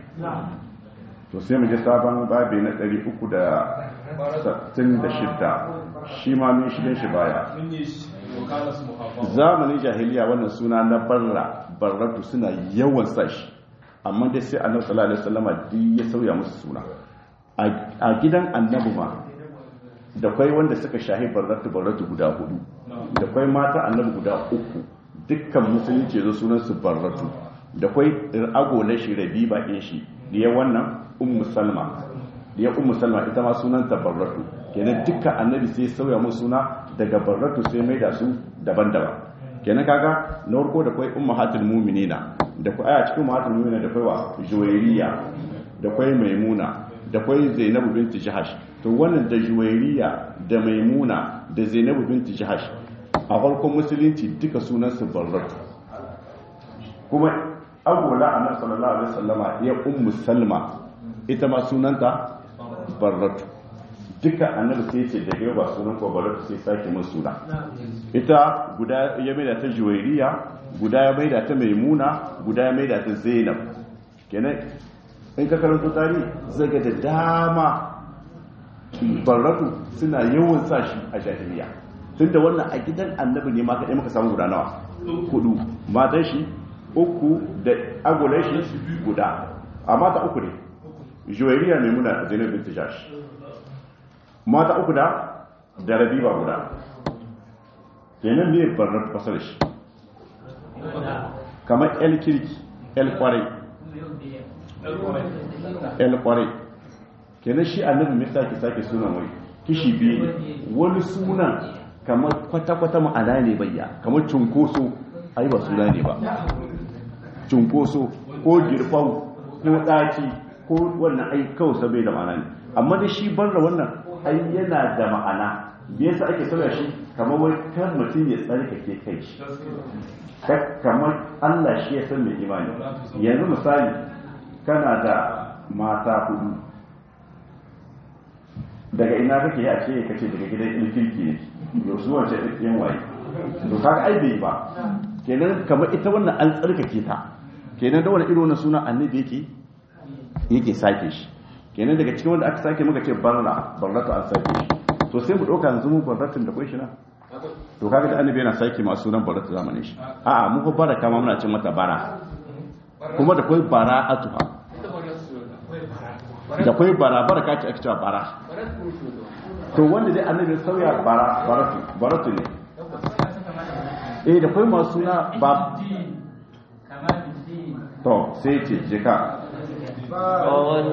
to sai mu je sabon babi na ɗari uku da sittin da shida shi ma mun shigen shi baya zamanin jahiliya wannan suna na barra barratu suna yawan sashi amma dai sai annabi sallallahu alaihi wasallam ya sauya musu suna a gidan annabi ma da kwai wanda suka shahi barratu barratu guda hudu da kwai mata annabi guda uku dukkan musulunci zo sunan su barratu da kwai agola shi rabiba din shi diya wannan ummu salma diya ummu salma ita ma sunan ta barratu kenan dukkan annabi sai sauya musu suna daga barratu sai mai da su daban-daban kenan kaga na farko da kwai ummahatul mu'minina da kwai a cikin ummahatul mu'minina da kwai wa juwairiya da kwai maimuna da kwai zainabu binti jahash to wannan da juwairiya da maimuna da zainabu binti jahash a farkon musulunci duka sunan su barratu kuma agola annabi sallallahu alaihi wasallama ya ummu salma ita ma sunanta barratu duka annabi sai ce daga yau ba sunan ko barratu sai sake mun suna ita guda ya maida ta juwairiya guda ya maida ta maimuna guda ya maida ta zainab kenan in ka karanto tarihi zai ga da dama barratu suna yawan sashi a jahiliya tunda wannan a gidan annabi ne ma kaɗai muka samu guda nawa hudu matan shi uku da agolan shi guda a mata uku ne juwairiya maimuna zainab binti jash mata uku da da rabiba guda kenan ne barratu fasar shi kamar el kirki el kwarai el kwarai kenan shi annabi mai sake sake sunan wai kishi biyu wani sunan kamar kwata-kwata ma'ana ne bayya kamar cunkoso ai ba suna ne ba cunkoso ko girfau ko ɗaci ko wannan ai kawai sabai da ma'ana ne amma da shi barra wannan ai yana da ma'ana me yasa ake sauya shi kamar wai kan mutum ya tsarkake kai shi kamar Allah shi ya san mai imani yanzu misali kana da mata hudu daga ina kake ya ce kace daga gidan ilkilki ne yau su wace yan waye to kaga ai bai ba kenan kamar ita wannan an tsarkake ta kenan da wannan irin wannan suna annabi yake yake sake shi kenan daga cikin wanda aka sake muka ce barra barratu an sake shi to sai mu dauka yanzu mu barratun da kai shi na to kaga da annabi yana sake masu sunan barratu zamanin shi a'a mu ko baraka ma muna cin mata bara kuma da kai bara'atuha da kai bara baraka ce ake cewa bara to wanda dai annabi sauya bara baratu baratu ne eh da kai masu suna ba to sai ce jika قال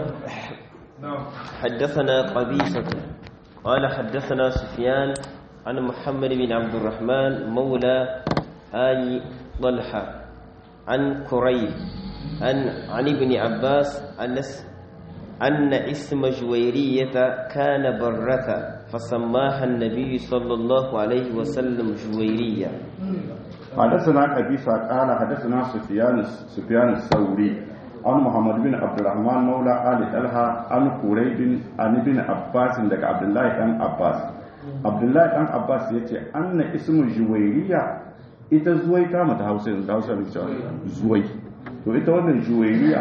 حدثنا قبيصة قال حدثنا سفيان عن محمد بن عبد الرحمن مولى آل طلحة عن كريب عن عن ابن عباس أن اسم جويرية كان برة فسماها النبي صلى الله عليه وسلم جويرية. حدثنا قبيصة قال حدثنا سفيان سفيان الثوري عن محمد بن عبد الرحمن مولى آل طلحة عن كريب عن ابن عباس لك عبد الله بن عباس عبد الله بن عباس yace anna ismu juwayriya ita zuwai ta mata Hausa da Hausa ne cewa zuwai to ita wannan juwayriya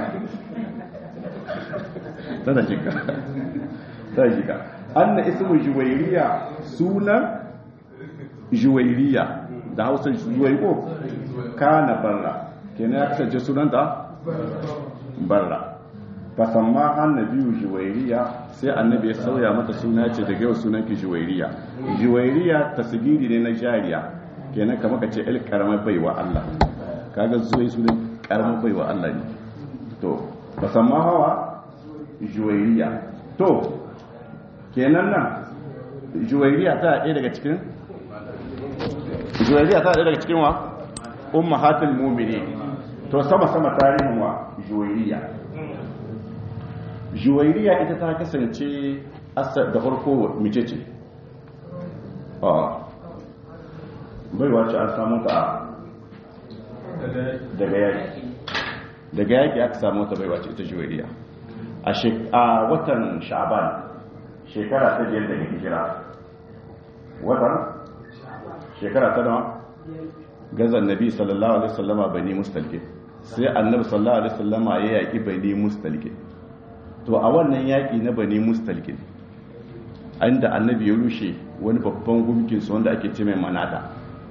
tana jika tana jika anna ismu juwayriya sunan juwayriya da Hausa zuwai ko kana barra kenan ya kasance sunanta barra fasamma annabi juwairiya sai annabi ya sauya mata suna ce daga yau sunan ki juwairiya juwairiya tasgiri ne na jariya kenan kamar kace el karamar baiwa Allah kaga zuwai sunan karamin baiwa Allah ne to musamman hawa juwairiya to kenan nan juwairiya ta ɗaya daga cikin juwairiya ta ɗaya daga cikin wa ummahatul mu'minin to sama sama tarihin wa juwairiya juwairiya ita ta kasance asar da farko mice ce a baiwa ce an samu ta daga yaki daga yaki aka samu ta baiwa ce ita juwairiya a watan sha'ban shekara ta biyar daga hijira watan shekara ta nawa gazan nabi sallallahu alaihi wasallama bani mustalqin sai annabi sallallahu alaihi wasallama ya yaki bani mustalqin to a wannan yaki na bani mustalqin inda annabi ya rushe wani babban gumkin su wanda ake ce mai manata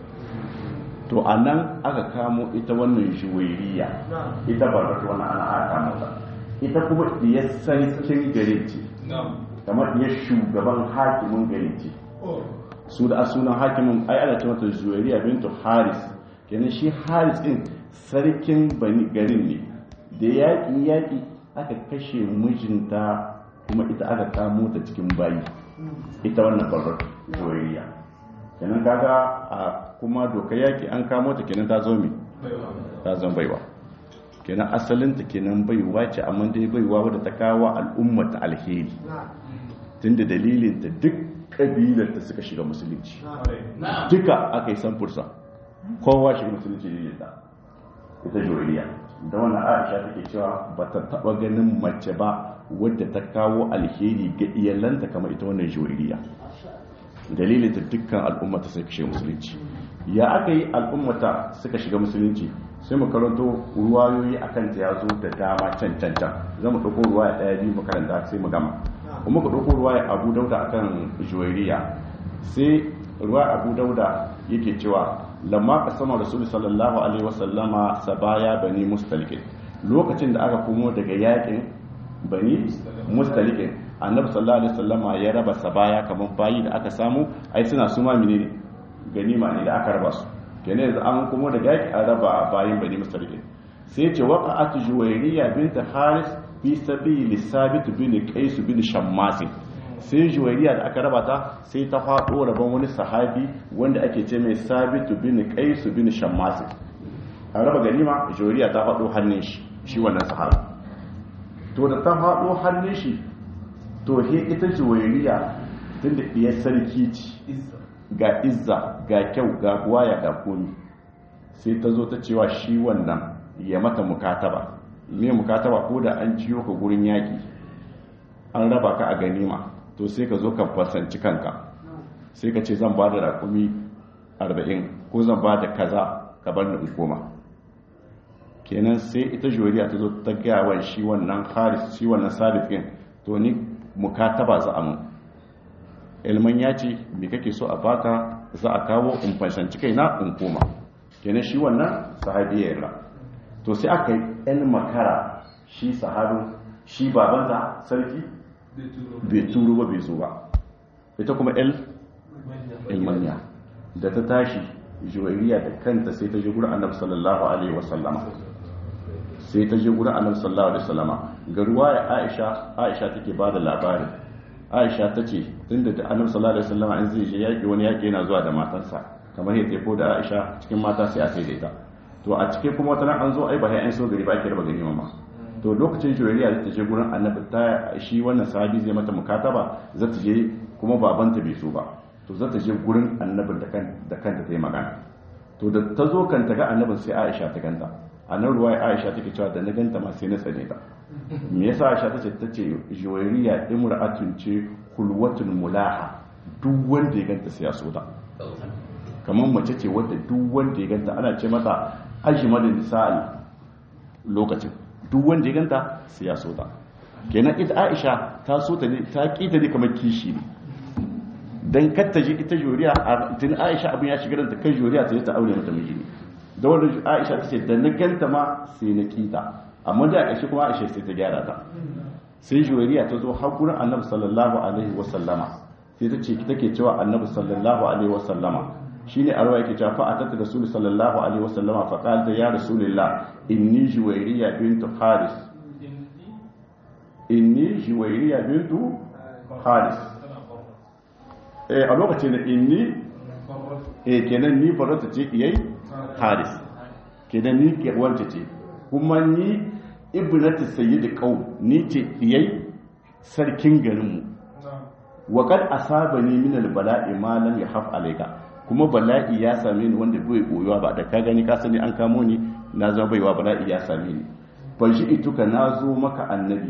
to anan aka kamo ita wannan juwairiya ita barkatu wannan ana aka kamo ta ita kuma diyar sarkin garin ce kamar diyar shugaban hakimin garin ce su da sunan hakimin ai ana ce mata juwairiya bintu haris kenan shi haris din sarkin bani garin ne da yaki yaki aka kashe mijinta kuma ita aka kamo ta cikin bayi ita wannan babbar juwairiya kenan kaga a kuma doka yaki an kamo ta kenan ta zo mi ta zan baiwa kenan asalin ta kenan baiwa ce amma dai baiwa wadda ta kawo al'umma ta alheri tunda dalilin ta duk kabilar ta suka shiga musulunci duka aka yi samfursa kowa shiga musulunci ne ta ita juwairiya da wannan Aisha take cewa ba ta taba ganin mace ba wadda ta kawo alheri ga iyalanta kamar ita wannan juwairiya dalilin ta dukkan al'ummata suka shiga musulunci ya aka yi al'ummata suka shiga musulunci sai mu karanto ruwayoyi akan ta yazo da dama can can can zamu dauko ruwaya daya biyu mu karanta sai mu gama kuma ka dauko ruwaya Abu Dauda akan juwairiya sai ruwaya Abu Dauda yake cewa lamma qasama Rasul sallallahu alaihi wasallama sabaya bani mustaliqin lokacin da aka komo daga yakin bani mustaliqin annabi sallallahu alaihi wasallama ya raba sabaya kamar bayi da aka samu ai suna suma menene ganima ne da aka raba su kenan yanzu an komo daga yaki an raba bayin bani mustaliqin sai ce waqa'at juwayriya bint haris fi sabili sabit bin qais bin shammas sai juwayriya da aka raba ta sai ta fado rabon wani sahabi wanda ake ce mai sabit bin qais bin shammas an raba ganima juwayriya ta fado hannun shi shi wannan sahabi to da ta fado hannun shi to he ita juwayriya tunda iya sarki ce ga izza ga kyau ga waya ga komi sai ta zo ta cewa shi wannan ya mata mukataba me mukataba ko da an ciyo ka gurin yaki an raba ka a ganima to sai ka zo ka fasanci kanka sai ka ce zan ba da rakumi arba'in ko zan ba da kaza ka bar ni in koma kenan sai ita juwayriya ta zo ta gaya wa shi wannan haris shi wannan sabit din to ni mukataba za a mu ilman ya ce me kake so a baka za a kawo in fashanci kaina in koma kenan shi wannan sahabi ya yarda to sai aka yi ɗan makara shi sahabin shi babanta sarki bai turo ba bai zo ba ita kuma el ilmanya da ta tashi juwayriya da kanta sai ta je gurin annabi sallallahu alaihi wasallama sai ta je gurin annabi sallallahu alaihi wasallama ga ruwaya Aisha Aisha take ba da labarin Aisha ta ce tunda da annabi sallallahu alaihi wasallama in zai je yaki wani yaki yana zuwa da matansa kamar yadda ko da Aisha cikin mata sai a sai da ita to a cikin kuma wata an zo ai ba sai an so gari ba ke raba gani ma to lokacin juwayriya ta je gurin annabi ta shi wannan sahabi zai mata mukataba za ta je kuma babanta bai so ba to za ta je gurin annabin da kan da kanta ta yi magana to da ta zo kanta ga annabin sai Aisha ta ganta a nan ruwaya Aisha take cewa da na ganta ma sai na tsane ta me yasa Aisha tace tace juwayriya imra'atun ce kulwatun mulaha duk wanda ya ganta sai ya so ta kamar mace ce wadda duk wanda ya ganta ana ce mata ajmalin nisa'al lokacin duk wanda ya ganta sai ya so ta kenan ita Aisha ta so ta ne ta kita ne kamar kishi ne dan katta ji ita juriya a tun Aisha abin ya shiga da kai juriya ta yi ta aure mata miji ne da wannan Aisha ta ce da na ganta ma sai na kita amma da Aisha kuma Aisha sai ta gyara ta sai juriya ta zo har gurin Annabi sallallahu alaihi wasallama sai ta ce take cewa Annabi sallallahu alaihi wasallama shine arwa yake cewa fa atata rasul sallallahu alaihi wasallama fa qala ya rasulullah inni juwayriya bintu haris inni juwayriya bintu haris eh a lokacin da inni eh kenan ni farata ce iyai haris kenan ni ke wanda ce kuma ni ibnatu sayyid qaum ni ce iyai sarkin garinmu wa kad asabani min albala'i ma lam yahaf alayka kuma bala'i ya same ni wanda bai koyuwa ba da ka gani ka sani an kamo ni na zama baiwa bala'i ya same ni fa shi ituka nazo maka annabi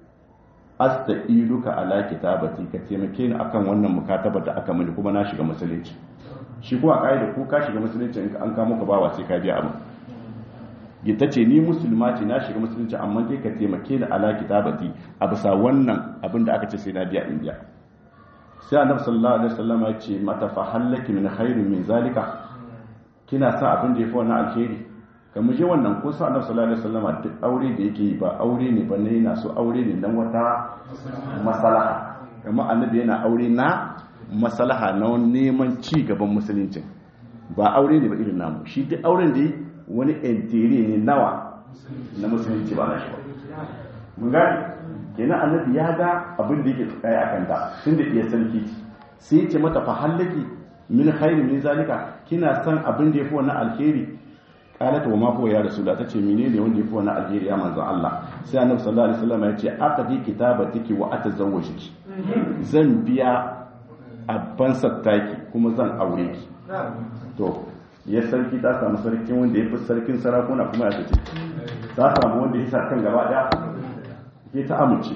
astailuka ala kitabati ka taimake ni akan wannan mukataba da aka mini kuma na shiga musulunci shi kuma kaida ko ka shiga musulunci in an kamo ka bawa sai ka biya abu gita ce ni musulma ce na shiga musulunci amma dai ka taimake ni ala kitabati a bisa wannan abin da aka ce sai na biya in biya sai annabi sallallahu alaihi wasallam ya ce mata fa halaki min khairin min zalika kina sa abin da yafi wannan alheri kamar je wannan ko sa annabi sallallahu alaihi wasallam duk aure da yake ba aure ne ba ne yana so aure ne dan wata maslaha kamar annabi yana aure na maslaha na neman ci gaban musulunci ba aure ne ba irin namu shi duk auren da wani entire ne nawa na musulunci ba na shi ba mun gani kenan annabi ya ga abin da yake tsaya akan ta tunda iya sarki sai ya ce mata fa halaki min khairin min zalika kina san abin da yafi wannan alheri qalat wa ma huwa ya rasulullah tace menene wanda yafi wannan alheri ya manzo Allah sai annabi sallallahu alaihi wasallam ya ce aqdi kitabatiki wa atazawwajuki zan biya abban sattaki kuma zan aure ki to ya sarki ta samu sarkin wanda yafi sarkin sarakuna kuma ya tace ta samu wanda ya sa kan gaba daya ke ta amince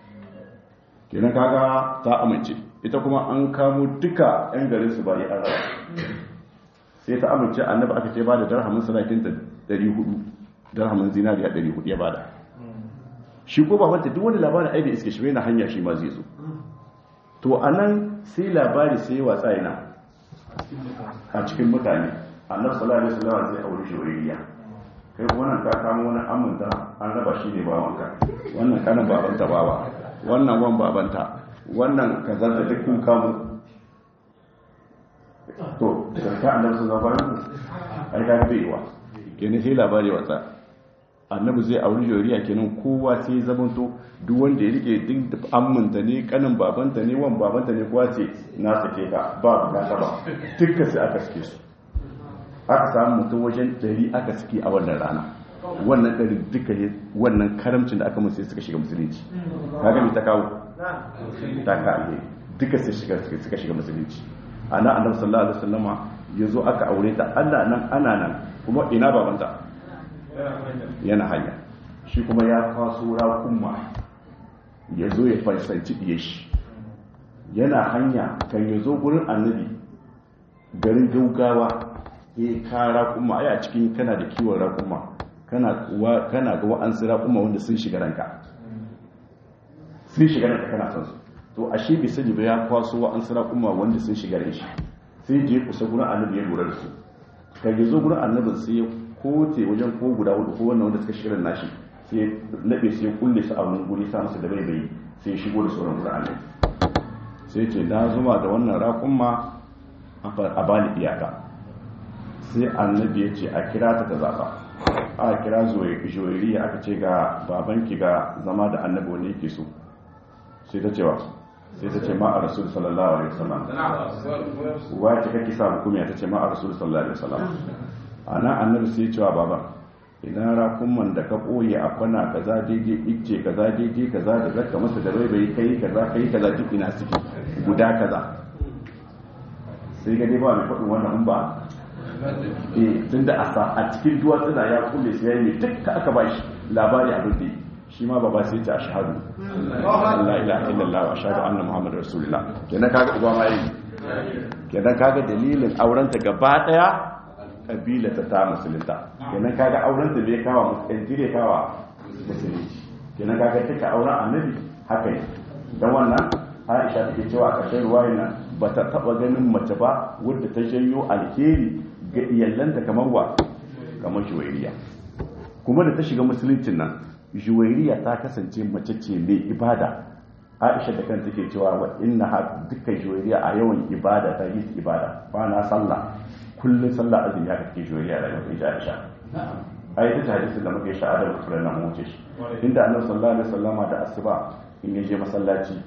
kenan kaga ta amince ita kuma an kamo duka yan garin su bari an rawa sai ta amince annabi aka ce ba da darhamin sadakin ta ɗari hudu darhamin zinariya ɗari hudu ya bada shi ko ba wanda duk wani labarin aibe iske shi na hanya shi ma zai zo to anan sai labari sai watsa yana a cikin mutane annabi sallallahu alaihi wasallam zai aure shawariya kai wannan ka kamo wani aminta an raba shi ne bawanka wannan kanan babanta bawa wannan wan babanta wannan kazar da duk kun kamo to sarka annabi sallallahu alaihi wasallam ai ga baiwa kenan sai labari watsa annabi zai auri joriya kenan kowa sai zamanto duk wanda ya rike din aminta ne kanin babanta ne wan babanta ne kowa ce na sake ka ba bukata ba dukkan sai aka sake su aka samu mutum wajen ɗari aka suke a wannan rana wannan ɗari duka ne wannan karamcin da aka musu suka shiga musulunci kaga mai ta kawo ta ka alheri duka sai suka shiga musulunci ana annabi sallallahu alaihi wasallama yazo aka aure ta Allah nan ana nan kuma ina babanta yana hanya shi kuma ya kwaso raƙumma yazo ya farsanci diye shi yana hanya kan yazo gurin annabi garin gaugawa ya kara kuma ai a cikin kana da kiwon raƙuma kana kana ga wa'ansu raƙuma wanda sun shiga ranka sun shiga ranka kana son su to ashe bai sani ba ya kwaso wa'ansu raƙuma wanda sun shiga ran shi sai je kusa gurin annabi ya lura da su kan ya zo gurin annabin sai ya kote wajen ko guda hudu ko wannan wanda suka shiga ran nashi sai ya nabe sai ya kulle su a wani guri sa musu da bai bai sai ya shigo da sauran gurin annabi sai ya ce na zuma da wannan raƙuma a bani iyaka sai annabi ya ce a kira ta ta zaɓa a kira zoyiriya aka ce ga babanki ga zama da annabi wanda yake so sai ta cewa sai ta ce ma a rasul sallallahu alaihi wasallam wa ce kake sa hukumi ta ce ma a rasul sallallahu alaihi wasallam ana annabi sai ya cewa baba idan rakunman da ka koye a kwana kaza daidai icce kaza daidai kaza da zaka masa da bai bai kai kaza kai kaza duk ina suke guda kaza sai ga dai ba mai faɗin wannan ba eh tunda a cikin duwatsuna ya kulle shi yayi dukkan aka bashi labari abin da shi ma baba sai ta ashhadu la ilaha illallah wa ashhadu anna muhammadar rasulullah kenan kaga uba ma yi kenan kaga dalilin aurenta gaba daya kabila ta ta musulunta kenan kaga aurenta bai kawa musulunci kawa musulunci kenan kaga take auren annabi haka ne dan wannan Aisha take cewa a ƙarshen ruwayan nan bata taba ganin mace ba wadda ta janyo alheri ga iyallanta kamar wa kamar juwairiya kuma da ta shiga musuluncin nan juwairiya ta kasance mace ce mai ibada Aisha da kanta take cewa wa innaha dukkan juwariya a yawan ibada ta yi ibada ba na sallah kullun sallah azumi haka take juwariya da wata Aisha ai ta hadisin da muke sha'ada da kullun nan wuce shi inda Annabi sallallahu alaihi wasallama da asuba in yaje masallaci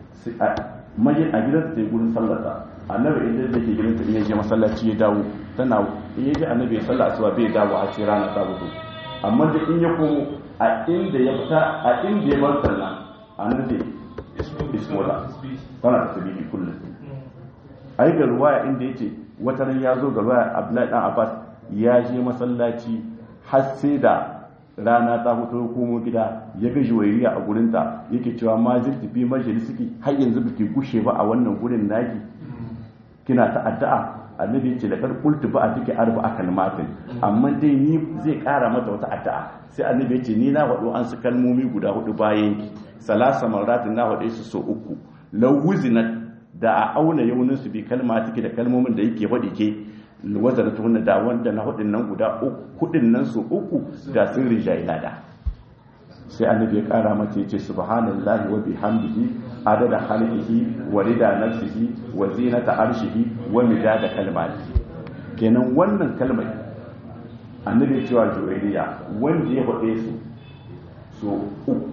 mai a gidan ta gurin sallata Annabi idan yake gidan ta in yaje masallaci ya dawo tana in yaje Annabi ya salla asuba bai dawo a sai rana ta fito amma da in ya komo a inda ya fita a inda ya bar sallah Annabi ismola tana tasbihi kullum ai ga ruwaya inda yace wata ran ya zo ga ruwaya Abdullahi dan Abbas ya je masallaci har sai da rana ta fito komo gida ya ga juwairiya a gurin ta yake cewa ma zirti bi majalisiki har yanzu biki gushe ba a wannan gurin naki kina ta addu'a annabi yace da kar qultu ba a take arba kalmatin amma dai ni zai kara mata wata addu'a sai annabi yace ni na wado an su kalmomi guda hudu bayan ki salasa maratin na wade su so uku law wuzinat da a auna yaunin su bi kalmatiki da kalmomin da yake faɗi ke wazaratu hunna da wanda na hudin nan guda uku hudin nan su uku da sun rijai lada sai annabi ya kara mata yace subhanallahi wa bihamdihi adada khalqihi wa rida nafsihi wa zinata arshihi wa midada kalmati kenan wannan kalmar annabi ya cewa juwairiya wanda ya faɗe su so uku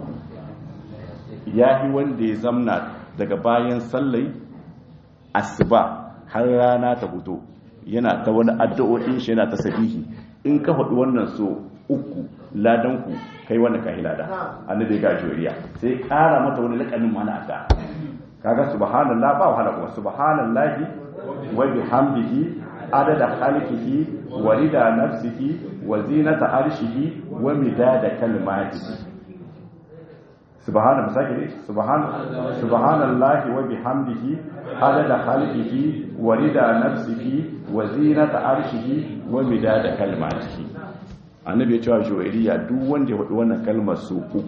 yahi wanda ya zamna daga bayan sallai asuba har rana ta fito yana ta wani addu'o'in shi yana ta sabihi in ka faɗi wannan so uku ladan ku kai wannan kai lada annabi ga juriya sai ƙara mata wani lakanin mana adda kaga subhanallah ba wahala kuma subhanallahi wa bihamdihi adada khalqihi wa rida nafsihi wa zinata arshihi wa midada kalimatihi subhana musakiri subhana subhanallahi wa bihamdihi adada khalqihi wa rida nafsihi wa zinata arshihi wa midada kalimatihi annabi ya cewa juwairiya duk wanda ya faɗi wannan kalmar su uku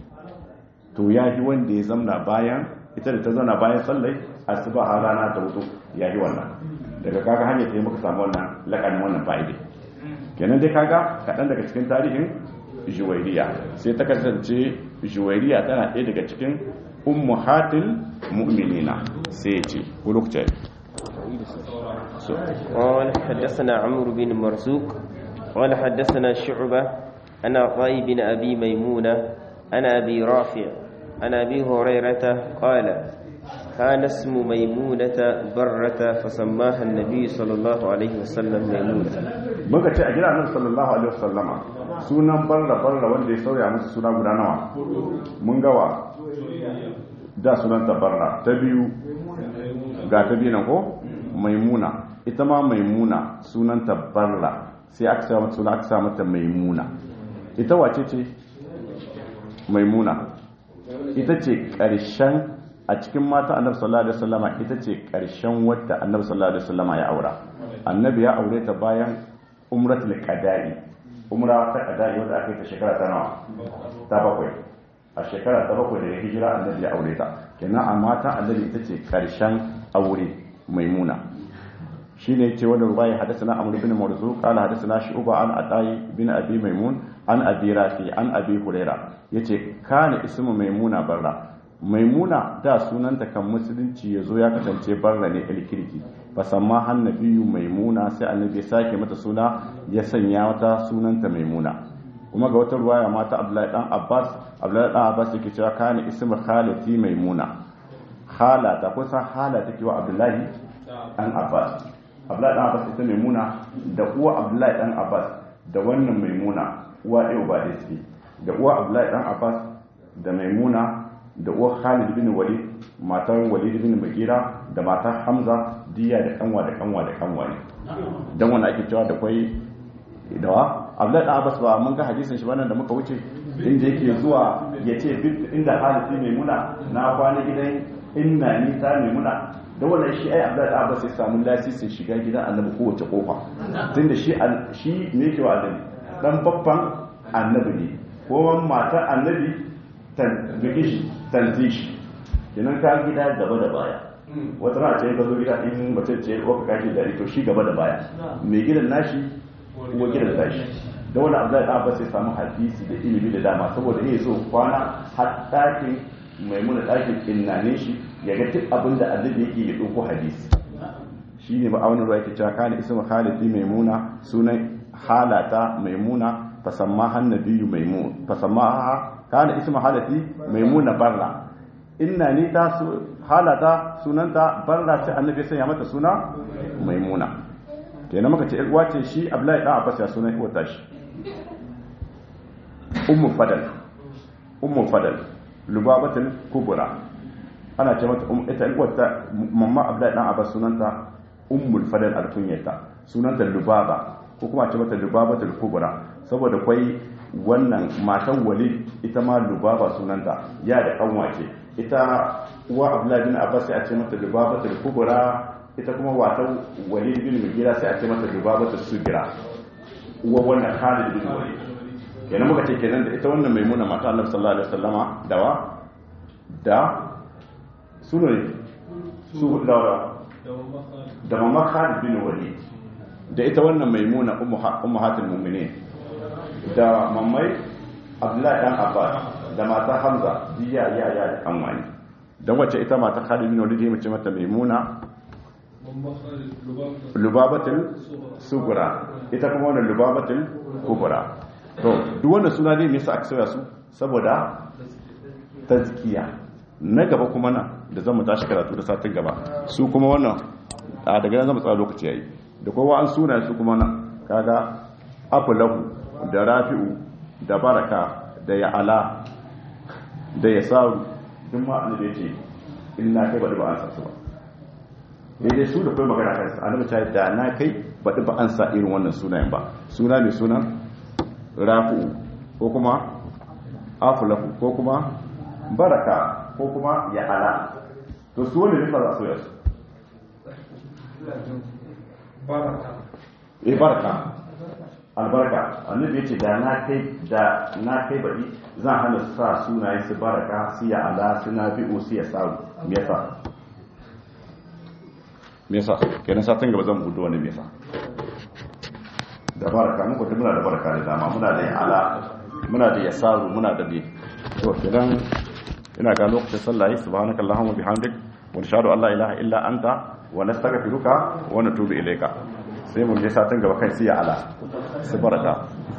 to ya yi wanda ya zamna bayan ita da ta zauna bayan sallai asuba har rana ta wuto ya yi wannan daga kaga hanyar ta yi muka samu wannan lakanin wannan fa'ide kenan dai kaga kaɗan daga cikin tarihin juwairiya sai ta kasance juwairiya tana ɗaya daga cikin ummuhatil mu'minina sai ya ce ko lokacin قال حدثنا عمرو بن مرزوق قال حدثنا شعبة عن عطاء بن أبي ميمونة عن أبي رافع عن أبي هريرة قال كان اسم ميمونة برة فسماها النبي صلى الله عليه وسلم ميمونة muka ce a gida annabi sallallahu alaihi wasallama sunan barra barra wanda ya sauya musu suna guda nawa mun gawa da sunan ta barra ta biyu ga ta biyu nan ko maimuna ita ma maimuna sunan ta barra sai aka sa mata suna aka sa mata maimuna ita wace ce maimuna ita ce karshen a cikin mata annabi sallallahu alaihi wasallama ita ce karshen wadda annabi sallallahu alaihi wasallama ya aura annabi ya aure ta bayan umratul qada'i umra ta qada'i wadda aka yi ta shekara ta nawa ta bakwai a shekara ta bakwai da hijira annabi ya aure ta kenan a mata annabi ita ce karshen aure maimuna shine yace wannan ruwaya hadathana amr ibn marzuq qala hadathana shu'ba an atai bin abi maimun an abi rafi an abi huraira yace kana ismu maimuna barra maimuna da sunanta kan musulunci yazo ya kasance barra ne alkirki fasamma hannabiyu maimuna sai annabi ya sake mata suna ya sanya wata sunanta maimuna kuma ga wata ruwaya mata abdullahi dan abbas abdullahi dan abbas yake cewa kana ismu khalati maimuna khalata kusa hala take wa abdullahi dan abbas abdullahi dan abbas ita maimuna da uwa abdullahi dan abbas da wannan maimuna uwa ɗaya ba da suke da uwa abdullahi dan abbas da maimuna da uwa khalid bin walid matar walid bin mugira da matar hamza diya da kanwa da kanwa da kanwa ne dan wannan ake cewa da kwai dawa abdullahi dan abbas ba mun ga hadisin shi wannan da muka wuce inda yake zuwa yace duk inda khalid bin maimuna na kwana gidan inna ni ta maimuna da wannan shi ai abdullahi dan abbas ya samu lasisin shiga gidan annabi kowace kofa tunda shi shi ne yake wa annabi dan babban annabi ne ko matar annabi tan gishi tanzishi kenan ka gida gaba da baya wata rana ce ka zo gida in mace ce ko ka kashi da to shi gaba da baya mai gidan nashi ko gidan tashi da wannan Abdullahi da Abbas sai samu hadisi da ilimi da dama saboda yayi so kwana har dakin maimuna ɗakin innane shi ya ga duk abin da annabi yake ya ɗauko hadisi shi ne ma'aunin ruwa yake cewa kana ismu khalidi maimuna sunan halata maimuna fasamma hannabiyu maimun fasamma kana ismu halati maimuna barra inna ni ta su halata sunanta barra ce annabi sai ya mata suna maimuna kenan muka ce uwa ce shi Abdullahi dan Abbas ya sunan uwa ta shi ummu fadal ummu fadal lubabatul kubra ana ce mata ita uwarta mamma Abdullahi dan Abbas sunanta ummul fadal alkunyata sunanta lubaba ko kuma ce mata lubabatul kubra saboda kwai wannan matan Walid ita ma lubaba sunanta ya da kanwace ita uwa Abdullahi bin Abbas sai a ce mata lubabatul kubra ita kuma watan Walid bin Mughira sai a ce mata lubabatul sugira uwa wannan Khalid bin Walid kenan muka ce kenan da ita wannan maimuna mata Annabi sallallahu alaihi wasallama dawa da sunan su da da mamma Khalid bin Walid da ita wannan maimuna ummahatul mu'minin da mammai Abdullahi dan Abbas da mata Hamza diya ya ya da kanwani dan wacce ita mata Khalid bin Walid mace mata maimuna lubabatul sugura ita kuma wannan lubabatul kubra to duk wannan suna ne me yasa aka sauya su saboda tazkiya na gaba kuma nan da zamu tashi karatu da satin gaba su kuma wannan a daga nan zamu tsaya lokaci yayi da kowa an suna su kuma nan kaga aflahu da rafi'u da baraka da ya'ala da yasaru duk ma annabi yace inna kai bada ba an sa su ba dai su da kai magana kansa annabi ta da na kai bada ba an sa irin wannan sunayen ba suna mai sunan rafi'u ko kuma aflahu ko kuma baraka ko kuma ya'ala to su wanda ne fara so yasu baraka eh baraka albarka annabi yace da na kai da na kai bari zan hana sa sunaye su baraka su ya ala su nabi'u su ya sawu me yasa me yasa kenan satin gaba zan budo wani me yasa da baraka mun kuma muna da baraka da dama muna da ala muna da yasaru muna da ne to kenan ina ga lokacin sallah subhanakallahumma bihamdik wa nashhadu an la ilaha illa anta wa nastaghfiruka wa natubu ilayka sai mun je satin gaba kai sai ya ala su baraka